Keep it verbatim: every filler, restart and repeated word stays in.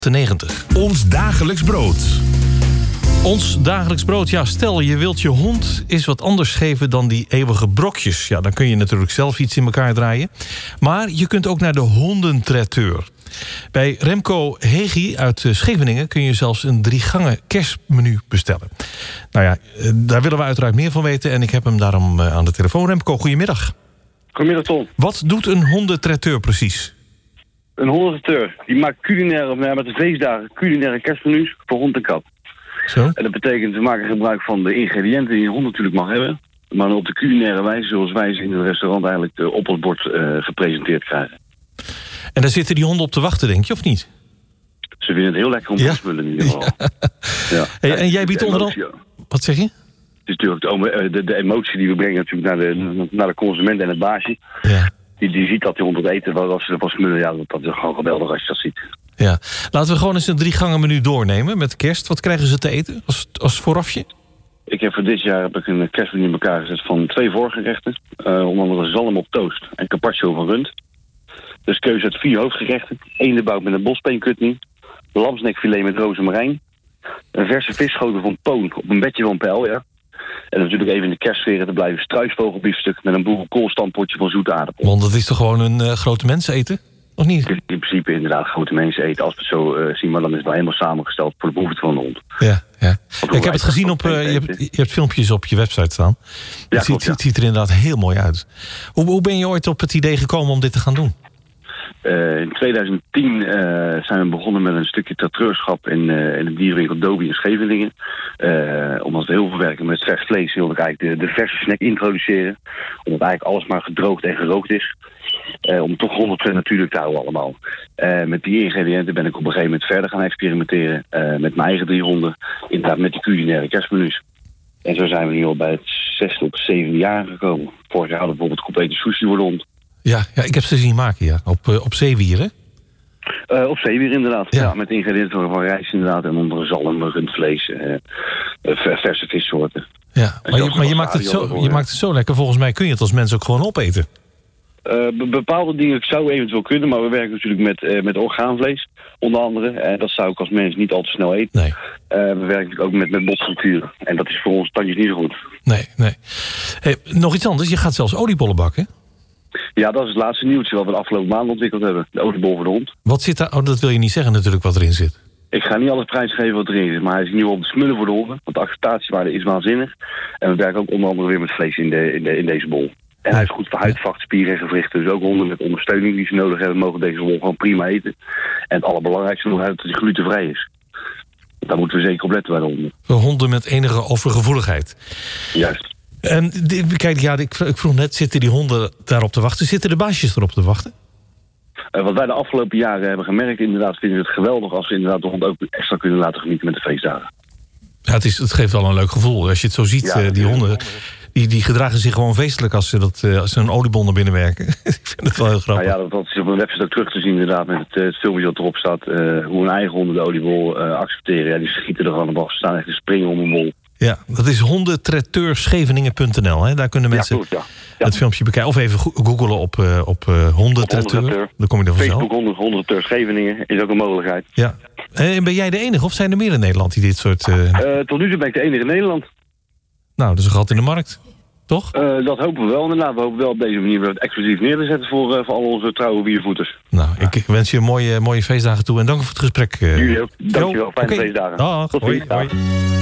negentig. Ons dagelijks brood. Ons dagelijks brood. Ja, stel je wilt je hond eens wat anders geven dan die eeuwige brokjes. Ja, dan kun je natuurlijk zelf iets in elkaar draaien. Maar je kunt ook naar de hondentraiteur. Bij Remco Hegi uit Scheveningen kun je zelfs een drie gangen kerstmenu bestellen. Nou ja, daar willen we uiteraard meer van weten en ik heb hem daarom aan de telefoon. Remco, goedemiddag. Goedemiddag, Tom. Wat doet een hondentraiteur precies? Een hondentraiteur, die maakt culinaire, nou, met de feestdagen, culinaire kerstmenu's voor hond en kat. Zo? En dat betekent, we maken gebruik van de ingrediënten die een hond natuurlijk mag hebben, maar dan op de culinaire wijze, zoals wij ze in het restaurant eigenlijk uh, op het bord uh, gepresenteerd krijgen. En daar zitten die honden op te wachten, denk je, of niet? Ze vinden het heel lekker om te Ja. smullen in ieder geval. Ja. Ja. Hey, en jij biedt onder andere... Wat zeg je? Het is natuurlijk de, de, de emotie die we brengen natuurlijk naar de, naar de consument en het baasje. Ja. Die, die ziet dat die hond het eten, als ze ervan smullen, ja, dat, dat is gewoon geweldig als je dat ziet. Ja. Laten we gewoon eens een drie gangen menu doornemen met kerst. Wat krijgen ze te eten als, als voorafje? Ik heb voor dit jaar heb ik een kerstmenu in elkaar gezet van twee voorgerechten. Uh, onder andere zalm op toast en carpaccio van rund. Dus keuze uit vier hoofdgerechten. Eendenbout met een bosspeenkutnie. Lamsnekfilet met rozemarijn. Een verse visschotel van poon op een bedje van pijl, ja. En natuurlijk even in de kerstsfeer te blijven struisvogelbiefstuk met een boerenkoolstampotje van zoete aardappel. Want dat is toch gewoon een uh, grote menseneten? Of niet? In principe inderdaad grote mensen eten als we het zo uh, zien, maar dan is het wel helemaal samengesteld voor de behoefte van de hond. Ja, ja. Ik heb het gezien op... Uh, je, hebt, je hebt filmpjes op je website staan. Ja, het, klopt, ziet, ja. het ziet er inderdaad heel mooi uit. Hoe, hoe ben je ooit op het idee gekomen om dit te gaan doen? Uh, in tweeduizend tien uh, zijn we begonnen met een stukje traiteurschap in, uh, in de dierenwinkel Dobie in Scheveningen. Uh, omdat we heel veel werken met vers vlees, wilde ik eigenlijk de, de verse snack introduceren. Omdat eigenlijk alles maar gedroogd en gerookt is. Uh, om toch honderd procent natuurlijk te houden allemaal. Uh, met die ingrediënten ben ik op een gegeven moment verder gaan experimenteren. Uh, met mijn eigen drie honden. Inderdaad met die culinaire kerstmenu's. En zo zijn we nu al bij het zesde of zevende jaar gekomen. Vorig jaar hadden we bijvoorbeeld complete sushi voor de hond. Ja, ja, ik heb ze zien maken, ja. Op, uh, op zeewieren. Uh, op zeewier inderdaad. Ja. Ja, met ingrediënten van rijst inderdaad. En onder zalm, rundvlees, uh, uh, verse vissoorten. Ja, maar, je, maar je, maakt het zo, je maakt het zo lekker. Volgens mij kun je het als mens ook gewoon opeten. Uh, be- bepaalde dingen zou eventueel kunnen, maar we werken natuurlijk met, uh, met orgaanvlees, onder andere. En dat zou ik als mens niet al te snel eten. Nee. Uh, we werken natuurlijk ook met, met botstructuren. En dat is voor ons tandjes niet zo goed. Nee, nee. Hey, nog iets anders. Je gaat zelfs oliebollen bakken. Ja, dat is het laatste nieuwtje wat we de afgelopen maanden ontwikkeld hebben. De oliebol voor de hond. Wat zit daar? Oh, dat wil je niet zeggen natuurlijk wat erin zit. Ik ga niet alles prijsgeven wat erin zit, maar hij is in ieder geval op de smullen voor de honden. Want de acceptatiewaarde is waanzinnig. En we werken ook onder andere weer met vlees in, de, in, de, in deze bol. En hij is goed voor huid, vacht, spieren en gewrichten. Dus ook honden met ondersteuning die ze nodig hebben, mogen deze bol gewoon prima eten. En het allerbelangrijkste nog uit dat hij glutenvrij is. Daar moeten we zeker op letten bij de honden. Voor honden met enige overgevoeligheid. Juist. En die- kijk, ja, ik, ik vroeg net, zitten die honden daarop te wachten? Zitten de baasjes erop te wachten? Uh, wat wij de afgelopen jaren hebben gemerkt, inderdaad vinden we het geweldig als we inderdaad de hond ook extra kunnen laten genieten met de feestdagen. Ja, het, is, het geeft wel een leuk gevoel. Als je het zo ziet, Ja, uh, die honden, die, die gedragen zich gewoon feestelijk als ze, dat, uh, als ze een oliebol naar binnen werken. Ik vind het wel heel grappig. Nou ja, dat, dat is op een website ook terug te zien inderdaad met het, uh, het filmpje dat erop staat. Uh, hoe hun eigen honden de oliebol uh, accepteren. Ja, die schieten er gewoon op af. Ze staan echt te springen om een bol. Ja, dat is hondentraiteurscheveningen punt n l. Hè? Daar kunnen mensen Ja, klopt, ja. Ja. het filmpje bekijken. Of even go- googlen op, uh, op uh, hondentraiteur. hondentraiteur. Dan kom je er vanzelf. Facebook honden, hondentraiteur Scheveningen is ook een mogelijkheid. Ja. En ben jij de enige of zijn er meer in Nederland die dit soort... Uh... Uh, tot nu toe ben ik de enige in Nederland. Nou, dat is een gat in de markt. Toch? Uh, dat hopen we wel inderdaad. We hopen wel op deze manier weer het exclusief neer te zetten voor, uh, voor al onze trouwe biervoeters. Nou, ik, ik wens je mooie, mooie feestdagen toe en dank voor het gesprek. Uh. Jullie ook. Dankjewel. Jo, Fijne oké. feestdagen. Dag. Tot Hoi, ziens. Dag. hoi.